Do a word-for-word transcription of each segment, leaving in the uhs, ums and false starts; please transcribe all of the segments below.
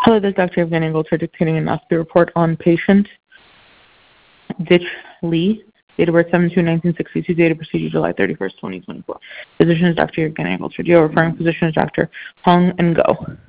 Hello, this is Doctor Evgeny Goldberg dictating an endoscopy report on patient Ditch Lee, date of birth seven two nineteen sixty-two, date of procedure July thirty-first, twenty twenty-four. Physician is Doctor Evgeny Goldberg. Your referring physician is Doctor Hong and Go.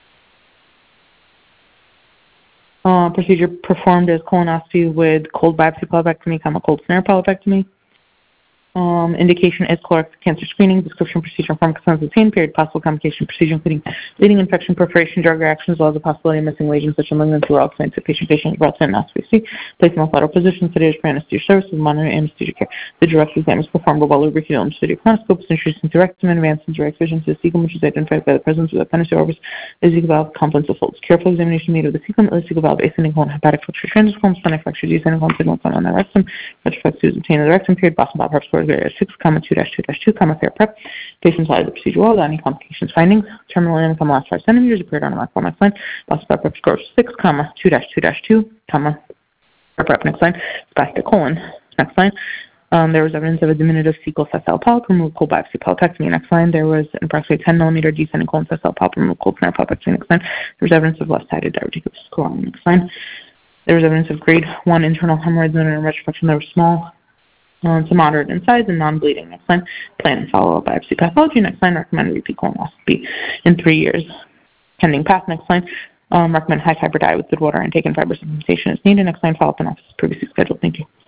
Uh, procedure performed as colonoscopy with cold biopsy polypectomy, comma, cold snare polypectomy. Um, indication is colorectal cancer screening. Description, procedure, pharmacokinetics, period, possible complication, procedure including bleeding, infection, perforation, drug reactions, as well as the possibility of missing lesions such as malignancy or explained to patient, patient, brought to endoscopy. C. Placed in lateral position, sedated for anesthesia services, monitoring anesthesia care. The direct exam is performed with well-lubricated lubricated colonoscope, introduced into rectum and advanced into direct vision to the cecum, which is identified by the presence of the appendix or orifice, the cecal valve, complex of folds. Careful examination made of the cecum, the cecal valve, ascending colon, hepatic flexure, transverse splenic flexure, descending colon, signal on the rectum, retroflex is obtained in the rectum, period, Boston Bob, Herbst, area six, comma, two dash two dash two, comma, fair prep. Patients followed the procedure well, without any complications, findings. Terminal income last five centimeters, appeared on a mark format line. Boston Bob, Herbst, score six, comma, two dash two dash two, comma, fair prep. Next line, spastic colon. Next line. Um, there was evidence of a diminutive cecal sessile polyp, removed cold biopsy polypectomy. Next line, there was an approximately ten millimeter descending colon sessile polyp, removed cold snare polypectomy. Next line, there was evidence of left-sided diverticular scoring. Next line, there was evidence of grade one internal hemorrhoids and a retrosplexion that were small uh, to moderate in size and non-bleeding. Next line, plan and follow-up biopsy pathology. Next line, recommend repeat colonoscopy in three years. Pending path. Next line, um, recommend high fiber diet with good water intake and fiber supplementation as needed. Next line, follow-up in office as previously scheduled. Thank you.